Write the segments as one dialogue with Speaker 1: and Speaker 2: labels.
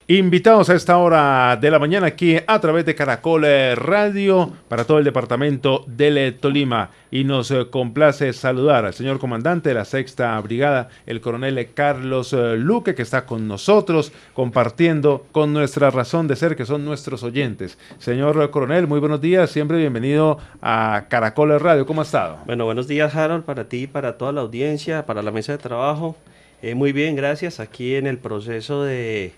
Speaker 1: Invitados a esta hora de la mañana aquí a través de Caracol Radio para todo el departamento del Tolima, y nos complace saludar al señor comandante de la Sexta Brigada, el coronel Carlos Luque, que está con nosotros compartiendo con nuestra razón de ser, que son nuestros oyentes. Señor coronel, muy buenos días, siempre bienvenido a Caracol Radio. ¿Cómo ha estado?
Speaker 2: Bueno, buenos días, Harold, para ti, para toda la audiencia, para la mesa de trabajo. Muy bien, gracias. Aquí en el proceso de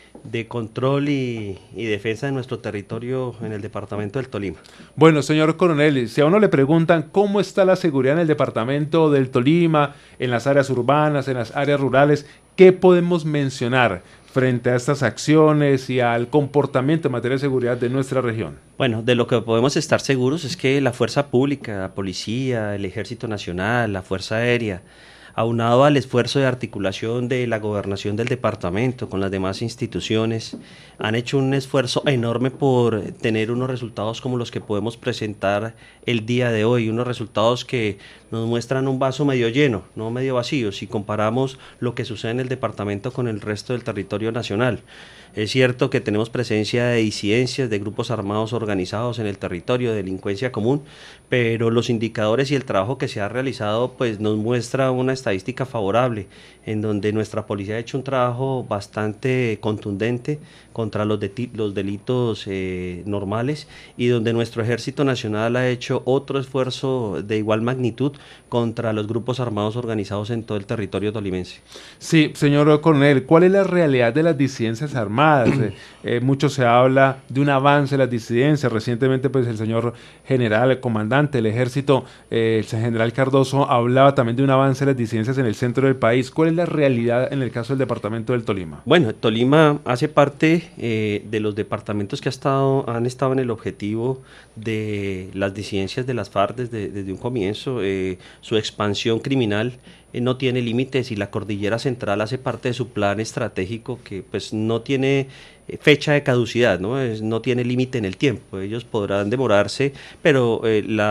Speaker 2: control y defensa de nuestro territorio en el departamento del Tolima.
Speaker 1: Bueno, señor coronel, si a uno le preguntan cómo está la seguridad en el departamento del Tolima, en las áreas urbanas, en las áreas rurales, ¿qué podemos mencionar frente a estas acciones y al comportamiento en materia de seguridad de nuestra región?
Speaker 2: Bueno, de lo que podemos estar seguros es que la fuerza pública, la policía, el Ejército Nacional, la Fuerza Aérea, aunado al esfuerzo de articulación de la gobernación del departamento con las demás instituciones, han hecho un esfuerzo enorme por tener unos resultados como los que podemos presentar el día de hoy, unos resultados que nos muestran un vaso medio lleno, no medio vacío, si comparamos lo que sucede en el departamento con el resto del territorio nacional. Es cierto que tenemos presencia de disidencias, de grupos armados organizados en el territorio, de delincuencia común, pero los indicadores y el trabajo que se ha realizado pues nos muestra una estadística favorable, en donde nuestra policía ha hecho un trabajo bastante contundente contra los delitos normales, y donde nuestro Ejército Nacional ha hecho otro esfuerzo de igual magnitud contra los grupos armados organizados en todo el territorio tolimense.
Speaker 1: Sí, señor coronel, ¿cuál es la realidad de las disidencias armadas? Mucho se habla de un avance de las disidencias. Recientemente, pues el señor general, el comandante del ejército, el general Cardoso, hablaba también de un avance de las disidencias en el centro del país. ¿Cuál es la realidad en el caso del departamento del Tolima?
Speaker 2: Bueno, Tolima hace parte de los departamentos que han estado en el objetivo de las disidencias de las FARC desde un comienzo. Su expansión criminal no tiene límites, y la Cordillera Central hace parte de su plan estratégico, que pues no tiene fecha de caducidad, no tiene límite en el tiempo. Ellos podrán demorarse, pero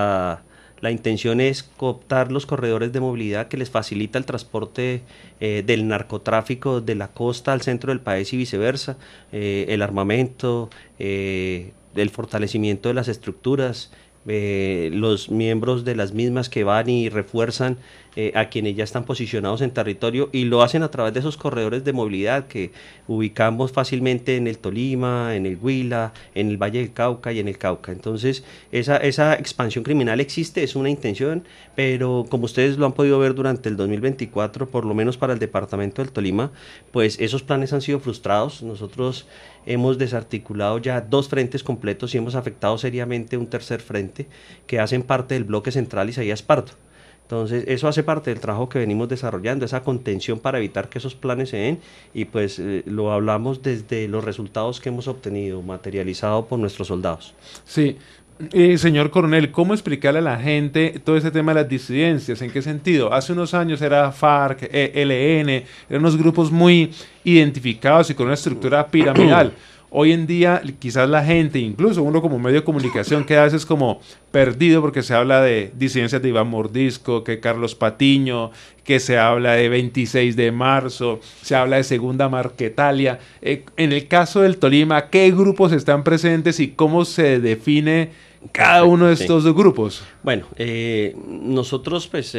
Speaker 2: la intención es cooptar los corredores de movilidad que les facilita el transporte del narcotráfico de la costa al centro del país y viceversa, el armamento, el fortalecimiento de las estructuras, los miembros de las mismas que van y refuerzan a quienes ya están posicionados en territorio, y lo hacen a través de esos corredores de movilidad que ubicamos fácilmente en el Tolima, en el Huila, en el Valle del Cauca y en el Cauca. Entonces esa expansión criminal existe, es una intención, pero como ustedes lo han podido ver durante el 2024, por lo menos para el departamento del Tolima, pues esos planes han sido frustrados. Nosotros hemos desarticulado ya 2 frentes completos y hemos afectado seriamente un tercer frente, que hacen parte del bloque central Isaías Pardo. Entonces eso hace parte del trabajo que venimos desarrollando, esa contención para evitar que esos planes se den, y pues lo hablamos desde los resultados que hemos obtenido, materializado por nuestros soldados.
Speaker 1: Sí. Señor coronel, ¿cómo explicarle a la gente todo ese tema de las disidencias? ¿En qué sentido? Hace unos años era FARC, ELN, eran unos grupos muy identificados y con una estructura piramidal. Hoy en día quizás la gente, incluso uno como medio de comunicación, queda a veces como perdido, porque se habla de disidencias de Iván Mordisco, que Carlos Patiño, que se habla de 26 de marzo, se habla de Segunda Marquetalia. En el caso del Tolima, ¿qué grupos están presentes y cómo se define cada uno de estos grupos?
Speaker 2: Bueno, nosotros pues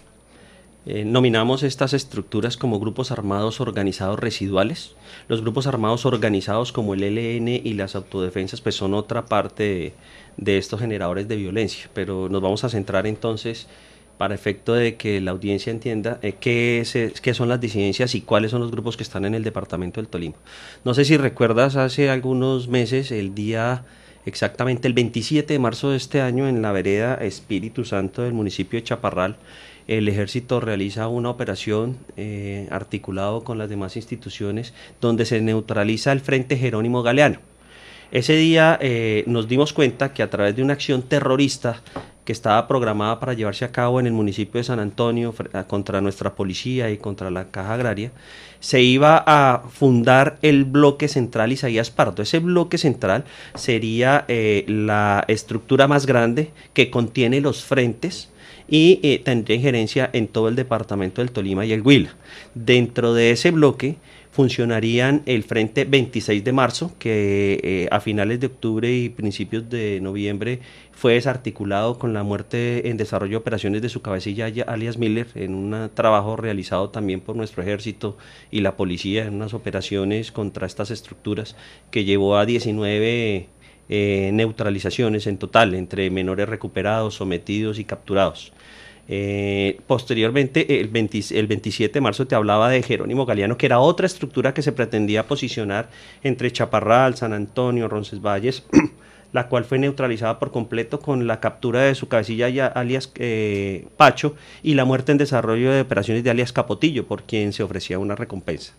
Speaker 2: nominamos estas estructuras como grupos armados organizados residuales. Los grupos armados organizados como el ELN y las autodefensas pues son otra parte de estos generadores de violencia, pero nos vamos a centrar entonces, para efecto de que la audiencia entienda qué son las disidencias y cuáles son los grupos que están en el departamento del Tolima. No sé si recuerdas, hace algunos meses, exactamente el 27 de marzo de este año, en la vereda Espíritu Santo del municipio de Chaparral, el Ejército realiza una operación articulado con las demás instituciones, donde se neutraliza el Frente Jerónimo Galeano. Ese día nos dimos cuenta que a través de una acción terrorista que estaba programada para llevarse a cabo en el municipio de San Antonio contra nuestra policía y contra la Caja Agraria, se iba a fundar el bloque central Isaías Pardo. Ese bloque central sería la estructura más grande que contiene los frentes y tendría injerencia en todo el departamento del Tolima y el Huila. Dentro de ese bloque funcionarían el Frente 26 de marzo, que a finales de octubre y principios de noviembre fue desarticulado con la muerte en desarrollo de operaciones de su cabecilla, alias Miller, en un trabajo realizado también por nuestro ejército y la policía en unas operaciones contra estas estructuras, que llevó a 19 neutralizaciones en total, entre menores recuperados, sometidos y capturados. Posteriormente, el 27 de marzo te hablaba de Jerónimo Galeano, que era otra estructura que se pretendía posicionar entre Chaparral, San Antonio, Roncesvalles, la cual fue neutralizada por completo con la captura de su cabecilla alias Pacho y la muerte en desarrollo de operaciones de alias Capotillo, por quien se ofrecía una recompensa.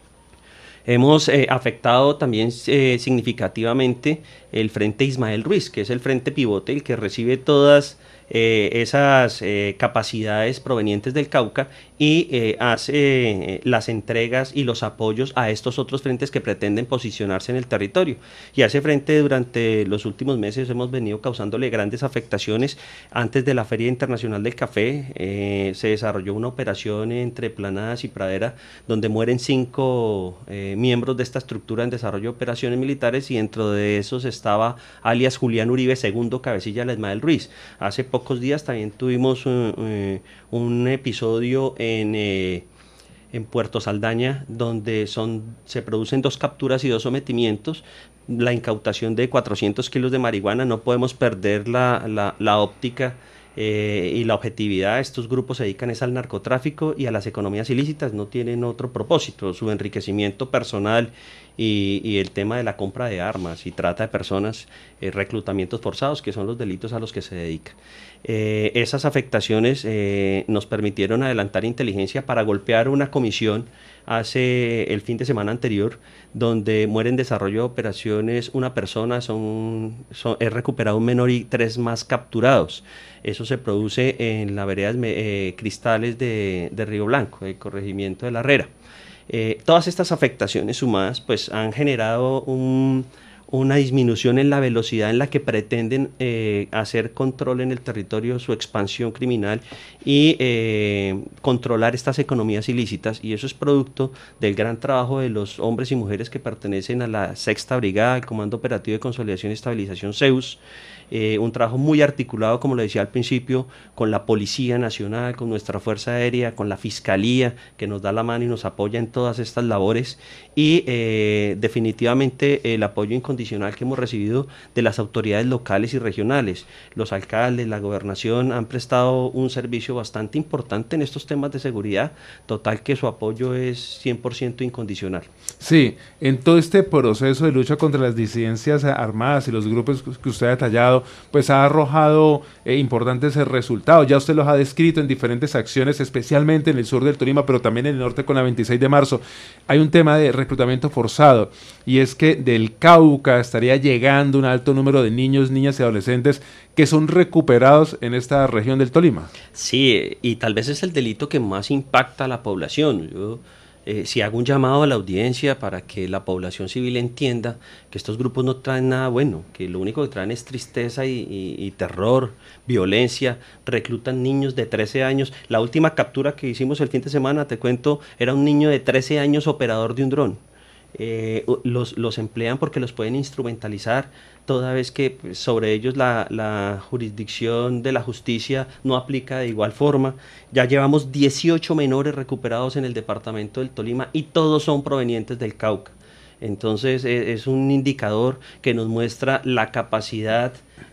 Speaker 2: Hemos afectado también significativamente el Frente Ismael Ruiz, que es el frente pivote, el que recibe todas esas capacidades provenientes del Cauca y hace las entregas y los apoyos a estos otros frentes que pretenden posicionarse en el territorio. Y a ese frente durante los últimos meses hemos venido causándole grandes afectaciones. Antes de la Feria Internacional del Café se desarrolló una operación entre Planadas y Pradera donde mueren 5 miembros de esta estructura en desarrollo de operaciones militares, y dentro de esos estaba alias Julián Uribe, segundo cabecilla de Ismael Ruiz. Hace pocos días también tuvimos un episodio en Puerto Saldaña, donde se producen 2 capturas y 2 sometimientos, la incautación de 400 kilos de marihuana. No podemos perder la óptica y la objetividad. Estos grupos se dedican al narcotráfico y a las economías ilícitas, no tienen otro propósito, su enriquecimiento personal y el tema de la compra de armas y trata de personas, reclutamientos forzados, que son los delitos a los que se dedican. Esas afectaciones nos permitieron adelantar inteligencia para golpear una comisión hace el fin de semana anterior, donde muere en desarrollo de operaciones una persona, es recuperado un menor y 3 más capturados. Eso se produce en la vereda Cristales de Río Blanco, el corregimiento de la Herrera. Todas estas afectaciones sumadas pues han generado una disminución en la velocidad en la que pretenden hacer control en el territorio, su expansión criminal y controlar estas economías ilícitas, y eso es producto del gran trabajo de los hombres y mujeres que pertenecen a la Sexta Brigada, el Comando Operativo de Consolidación y Estabilización Zeus. Un trabajo muy articulado, como le decía al principio, con la Policía Nacional, con nuestra Fuerza Aérea, con la Fiscalía, que nos da la mano y nos apoya en todas estas labores, y definitivamente el apoyo incondicional que hemos recibido de las autoridades locales y regionales. Los alcaldes, la gobernación han prestado un servicio bastante importante en estos temas de seguridad, total que su apoyo es 100% incondicional.
Speaker 1: Sí, en todo este proceso de lucha contra las disidencias armadas y los grupos que usted ha detallado, pues ha arrojado importantes resultados. Ya usted los ha descrito en diferentes acciones, especialmente en el sur del Tolima, pero también en el norte con la 26 de marzo. Hay un tema de reclutamiento forzado, y es que del Cauca estaría llegando un alto número de niños, niñas y adolescentes que son recuperados en esta región del Tolima.
Speaker 2: Sí, y tal vez es el delito que más impacta a la población. Si hago un llamado a la audiencia para que la población civil entienda que estos grupos no traen nada bueno, que lo único que traen es tristeza y terror, violencia, reclutan niños de 13 años. La última captura que hicimos el fin de semana, te cuento, era un niño de 13 años operador de un dron. Los emplean porque los pueden instrumentalizar, toda vez que pues, sobre ellos la jurisdicción de la justicia no aplica de igual forma. Ya llevamos 18 menores recuperados en el departamento del Tolima y todos son provenientes del Cauca. Entonces es un indicador que nos muestra la capacidad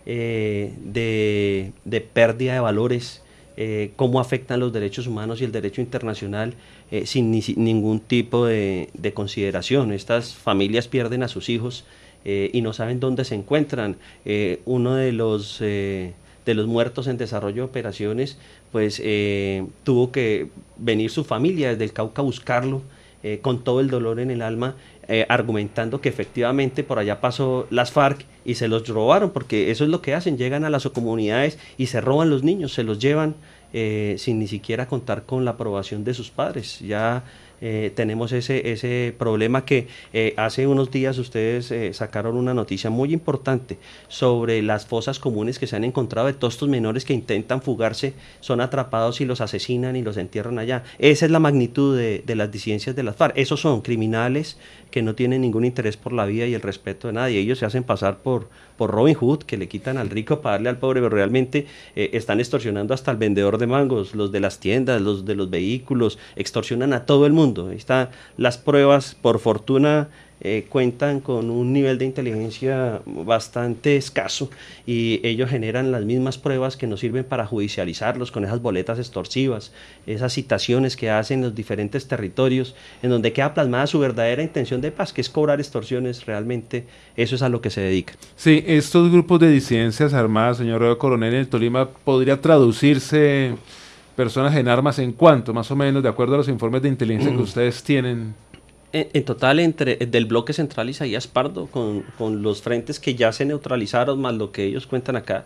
Speaker 2: de pérdida de valores, cómo afectan los derechos humanos y el derecho internacional sin ningún tipo de consideración. Estas familias pierden a sus hijos y no saben dónde se encuentran. Uno de los muertos en desarrollo de operaciones, pues tuvo que venir su familia desde el Cauca a buscarlo con todo el dolor en el alma, argumentando que efectivamente por allá pasó las FARC y se los robaron, porque eso es lo que hacen, llegan a las comunidades y se roban los niños, se los llevan sin ni siquiera contar con la aprobación de sus padres. Ya tenemos ese problema que hace unos días ustedes sacaron una noticia muy importante sobre las fosas comunes que se han encontrado de todos estos menores que intentan fugarse, son atrapados y los asesinan y los entierran allá. Esa es la magnitud de las disidencias de las FARC. Esos son criminales que no tienen ningún interés por la vida y el respeto de nadie. Ellos se hacen pasar por Robin Hood, que le quitan al rico para darle al pobre, pero realmente están extorsionando hasta al vendedor de mangos, los de las tiendas, los de los vehículos, extorsionan a todo el mundo. Ahí están las pruebas, por fortuna cuentan con un nivel de inteligencia bastante escaso y ellos generan las mismas pruebas que nos sirven para judicializarlos con esas boletas extorsivas, esas citaciones que hacen en los diferentes territorios en donde queda plasmada su verdadera intención de paz, que es cobrar extorsiones. Realmente eso es a lo que se dedican.
Speaker 1: Sí, estos grupos de disidencias armadas, señor coronel, en el Tolima, ¿podría traducirse personas en armas en cuánto, más o menos, de acuerdo a los informes de inteligencia que ustedes tienen?
Speaker 2: En total, del bloque central Isaías Pardo, con los frentes que ya se neutralizaron, más lo que ellos cuentan acá,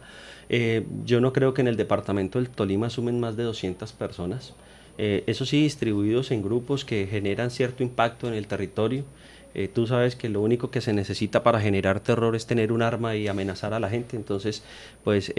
Speaker 2: yo no creo que en el departamento del Tolima sumen más de 200 personas. Eso sí, distribuidos en grupos que generan cierto impacto en el territorio. Tú sabes que lo único que se necesita para generar terror es tener un arma y amenazar a la gente, entonces pues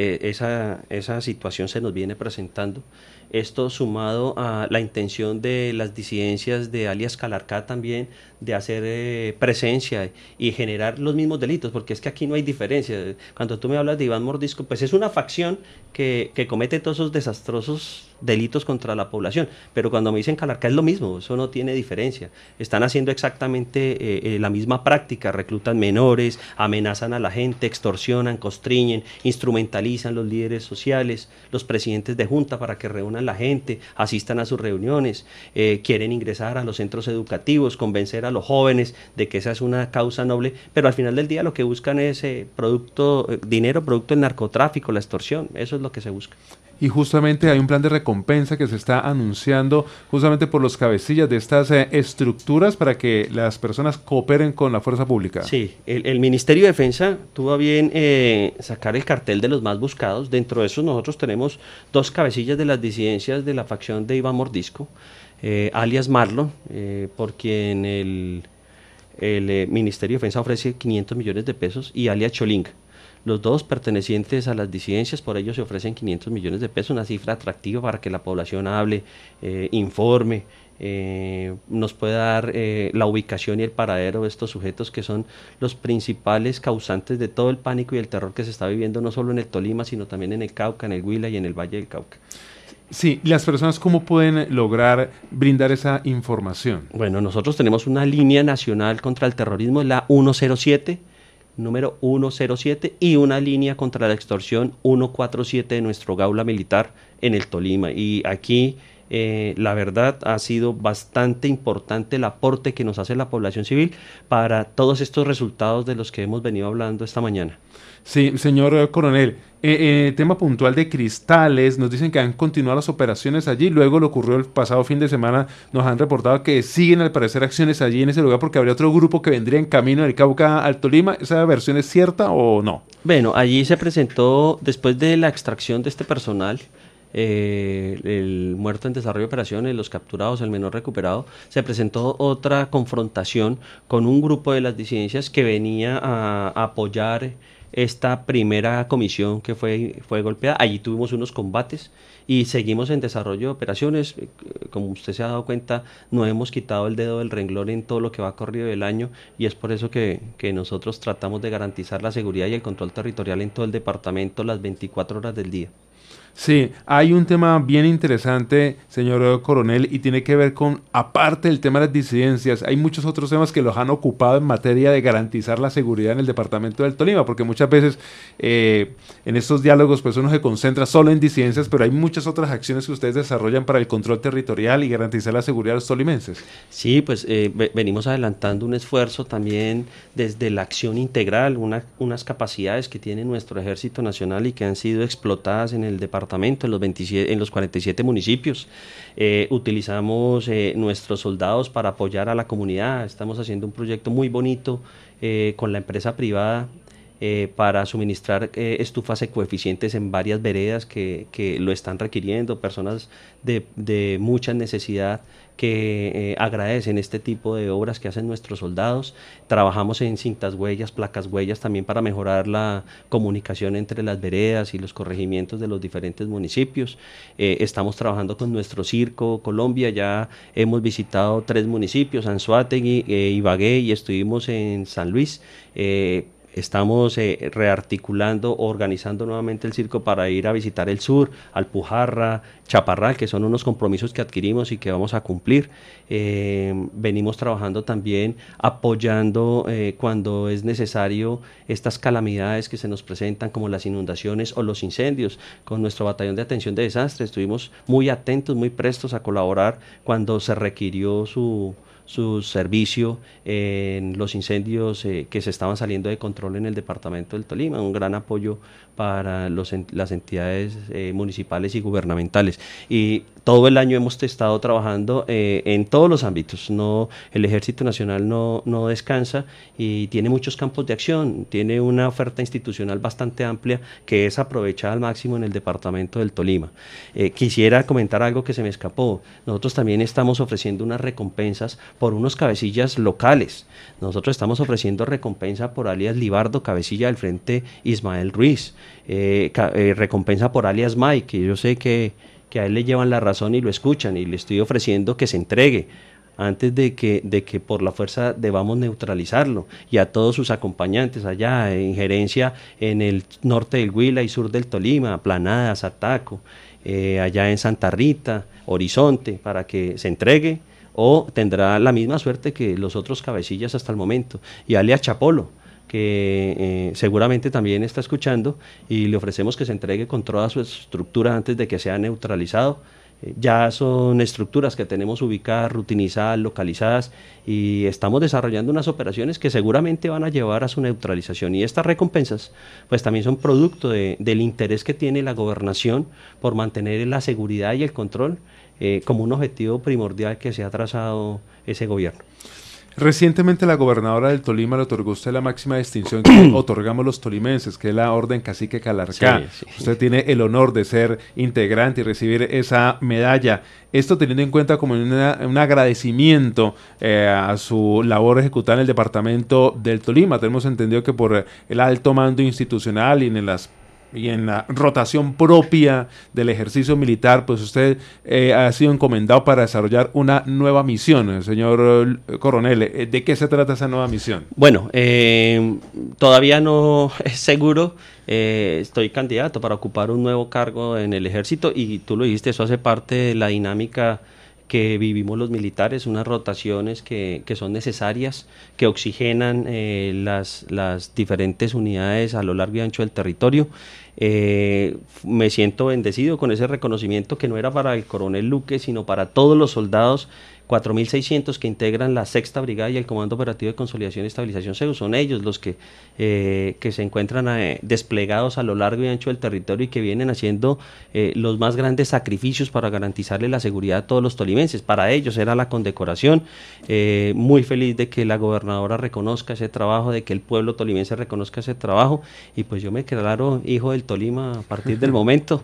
Speaker 2: esa situación se nos viene presentando. Esto sumado a la intención de las disidencias de alias Calarcá también de hacer presencia y generar los mismos delitos, porque es que aquí no hay diferencia. Cuando tú me hablas de Iván Mordisco, pues es una facción que comete todos esos desastrosos delitos contra la población, pero cuando me dicen Calarcá es lo mismo, eso no tiene diferencia. Están haciendo exactamente la misma práctica, reclutan menores, amenazan a la gente, extorsionan, constriñen, instrumentalizan los líderes sociales, los presidentes de junta para que reúnan la gente, asistan a sus reuniones, quieren ingresar a los centros educativos, convencer a los jóvenes de que esa es una causa noble, pero al final del día lo que buscan es dinero producto del narcotráfico, la extorsión, eso es lo que se busca.
Speaker 1: Y justamente hay un plan de recompensa que se está anunciando justamente por los cabecillas de estas estructuras para que las personas cooperen con la fuerza pública.
Speaker 2: Sí, el Ministerio de Defensa tuvo a bien sacar el cartel de los más buscados. Dentro de esos nosotros tenemos 2 cabecillas de las disidencias de la facción de Iván Mordisco, alias Marlon, por quien el Ministerio de Defensa ofrece 500 millones de pesos, y alias Cholink. Los dos pertenecientes a las disidencias, por ello se ofrecen 500 millones de pesos, una cifra atractiva para que la población hable, informe, nos pueda dar la ubicación y el paradero de estos sujetos que son los principales causantes de todo el pánico y el terror que se está viviendo no solo en el Tolima, sino también en el Cauca, en el Huila y en el Valle del Cauca.
Speaker 1: Sí, ¿las personas cómo pueden lograr brindar esa información?
Speaker 2: Bueno, nosotros tenemos una línea nacional contra el terrorismo, la 107, número 107, y una línea contra la extorsión 147 de nuestro Gaula Militar en el Tolima. Y aquí la verdad ha sido bastante importante el aporte que nos hace la población civil para todos estos resultados de los que hemos venido hablando esta mañana.
Speaker 1: Sí, señor coronel, tema puntual de Cristales, nos dicen que han continuado las operaciones allí, luego lo ocurrió el pasado fin de semana, nos han reportado que siguen al parecer acciones allí en ese lugar porque habría otro grupo que vendría en camino del Cauca al Tolima. ¿Esa versión es cierta o no?
Speaker 2: Bueno, allí se presentó, después de la extracción de este personal, el muerto en desarrollo de operaciones, los capturados, el menor recuperado, se presentó otra confrontación con un grupo de las disidencias que venía a apoyar esta primera comisión que fue golpeada. Allí tuvimos unos combates y seguimos en desarrollo de operaciones. Como usted se ha dado cuenta, no hemos quitado el dedo del renglón en todo lo que va corrido del año, y es por eso que nosotros tratamos de garantizar la seguridad y el control territorial en todo el departamento las 24 horas del día.
Speaker 1: Sí, hay un tema bien interesante, señor coronel, y tiene que ver con, aparte del tema de las disidencias, hay muchos otros temas que los han ocupado en materia de garantizar la seguridad en el departamento del Tolima, porque muchas veces en estos diálogos pues uno se concentra solo en disidencias, pero hay muchas otras acciones que ustedes desarrollan para el control territorial y garantizar la seguridad de los tolimenses.
Speaker 2: Sí, pues venimos adelantando un esfuerzo también desde la acción integral, unas capacidades que tiene nuestro Ejército Nacional y que han sido explotadas en el departamento, en los 47 municipios. Utilizamos nuestros soldados para apoyar a la comunidad. Estamos haciendo un proyecto muy bonito con la empresa privada para suministrar estufas ecoeficientes en varias veredas que lo están requiriendo, personas de mucha necesidad que agradecen este tipo de obras que hacen nuestros soldados. Trabajamos en cintas huellas, placas huellas también para mejorar la comunicación entre las veredas y los corregimientos de los diferentes municipios. Estamos trabajando con nuestro Circo Colombia, ya hemos visitado 3 municipios, Anzoátegui, Ibagué, y estuvimos en San Luis. Estamos rearticulando, organizando nuevamente el circo para ir a visitar el sur, Alpujarra, Chaparral, que son unos compromisos que adquirimos y que vamos a cumplir. Venimos trabajando también apoyando cuando es necesario estas calamidades que se nos presentan, como las inundaciones o los incendios. Con nuestro batallón de atención de desastres estuvimos muy atentos, muy prestos a colaborar cuando se requirió su servicio en los incendios que se estaban saliendo de control en el departamento del Tolima. Un gran apoyo para las entidades municipales y gubernamentales. Y todo el año hemos estado trabajando en todos los ámbitos. El Ejército Nacional no descansa y tiene muchos campos de acción, tiene una oferta institucional bastante amplia que es aprovechada al máximo en el departamento del Tolima. Quisiera comentar algo que se me escapó. Nosotros también estamos ofreciendo unas recompensas por unos cabecillas locales. Nosotros estamos ofreciendo recompensa por alias Libardo, cabecilla del Frente Ismael Ruiz, recompensa por alias Mike, que yo sé que a él le llevan la razón y lo escuchan, y le estoy ofreciendo que se entregue antes de que por la fuerza debamos neutralizarlo, y a todos sus acompañantes allá en gerencia en el norte del Huila y sur del Tolima, Planadas, Ataco, allá en Santa Rita, Horizonte, para que se entregue, o tendrá la misma suerte que los otros cabecillas hasta el momento. Y alias Chapolo, que seguramente también está escuchando, y le ofrecemos que se entregue con toda su estructura antes de que sea neutralizado. Ya son estructuras que tenemos ubicadas, rutinizadas, localizadas, y estamos desarrollando unas operaciones que seguramente van a llevar a su neutralización. Y estas recompensas pues también son producto del interés que tiene la gobernación por mantener la seguridad y el control como un objetivo primordial que se ha trazado ese gobierno.
Speaker 1: Recientemente la gobernadora del Tolima le otorgó a usted la máxima distinción que otorgamos los tolimenses, que es la Orden Cacique Calarcá. Sí. Usted tiene el honor de ser integrante y recibir esa medalla. Esto teniendo en cuenta como un agradecimiento a su labor ejecutada en el departamento del Tolima. Tenemos entendido que por el alto mando institucional y en la rotación propia del ejercicio militar, pues usted ha sido encomendado para desarrollar una nueva misión. Señor coronel, ¿de qué se trata esa nueva misión?
Speaker 2: Bueno, todavía no es seguro. Estoy candidato para ocupar un nuevo cargo en el ejército, y tú lo dijiste, eso hace parte de la dinámica que vivimos los militares, unas rotaciones que son necesarias, que oxigenan las diferentes unidades a lo largo y ancho del territorio. Me siento bendecido con ese reconocimiento, que no era para el coronel Luque, sino para todos los soldados 4.600 que integran la 6ª Brigada y el Comando Operativo de Consolidación y Estabilización CEU. Son ellos los que se encuentran desplegados a lo largo y ancho del territorio, y que vienen haciendo los más grandes sacrificios para garantizarle la seguridad a todos los tolimenses. Para ellos era la condecoración. Muy feliz de que la gobernadora reconozca ese trabajo, de que el pueblo tolimense reconozca ese trabajo, y pues yo me declaro hijo del Tolima a partir del momento.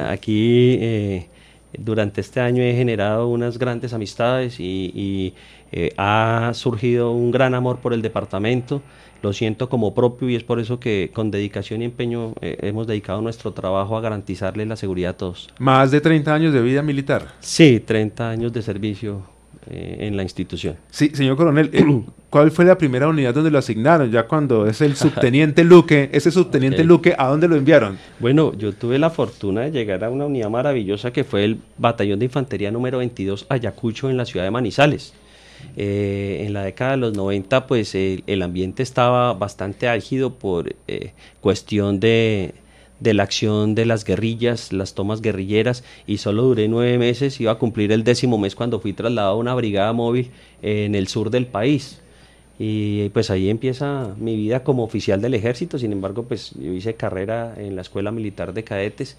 Speaker 2: Aquí durante este año he generado unas grandes amistades y ha surgido un gran amor por el departamento. Lo siento como propio, y es por eso que con dedicación y empeño hemos dedicado nuestro trabajo a garantizarle la seguridad a todos.
Speaker 1: ¿Más de 30 años de vida militar?
Speaker 2: Sí, 30 años de servicio en la institución.
Speaker 1: Sí, señor coronel, ¿cuál fue la primera unidad donde lo asignaron? Ya cuando es el subteniente Luque, ese subteniente Luque, ¿a dónde lo enviaron?
Speaker 2: Bueno, yo tuve la fortuna de llegar a una unidad maravillosa que fue el Batallón de Infantería número 22 Ayacucho, en la ciudad de Manizales. En la década de los 90 pues el ambiente estaba bastante álgido por cuestión de la acción de las guerrillas, las tomas guerrilleras, y solo duré 9 meses. Iba a cumplir el 10º mes cuando fui trasladado a una brigada móvil en el sur del país, y pues ahí empieza mi vida como oficial del ejército. Sin embargo, pues yo hice carrera en la Escuela Militar de Cadetes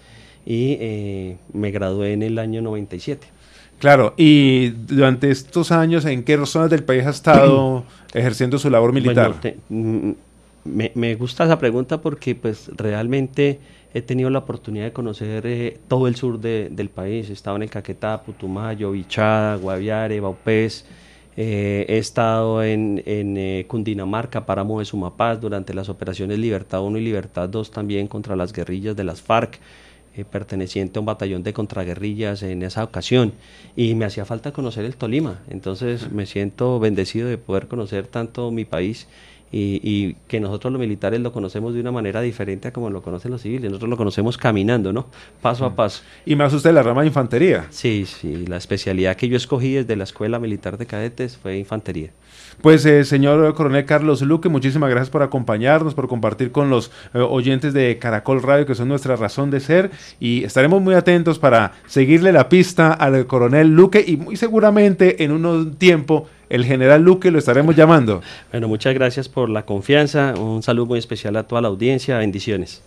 Speaker 2: y me gradué en el año 97.
Speaker 1: Claro, y durante estos años, ¿en qué zonas del país ha estado ejerciendo su labor militar?
Speaker 2: Bueno, Me gusta esa pregunta porque pues realmente he tenido la oportunidad de conocer todo el sur del país. He estado en el Caquetá, Putumayo, Bichada, Guaviare, Vaupés. He estado en Cundinamarca, Páramo de Sumapaz, durante las operaciones Libertad 1 y Libertad 2 también contra las guerrillas de las FARC, perteneciente a un batallón de contraguerrillas en esa ocasión. Y me hacía falta conocer el Tolima, entonces me siento bendecido de poder conocer tanto mi país y que nosotros los militares lo conocemos de una manera diferente a como lo conocen los civiles. Nosotros lo conocemos caminando, ¿no? Paso a paso.
Speaker 1: Y más usted la rama de infantería.
Speaker 2: Sí, sí, la especialidad que yo escogí desde la Escuela Militar de Cadetes fue infantería.
Speaker 1: Pues señor coronel Carlos Luque, muchísimas gracias por acompañarnos, por compartir con los oyentes de Caracol Radio, que son nuestra razón de ser, y estaremos muy atentos para seguirle la pista al coronel Luque, y muy seguramente en un tiempo el general Luque lo estaremos llamando.
Speaker 2: Bueno, muchas gracias por la confianza, un saludo muy especial a toda la audiencia, bendiciones.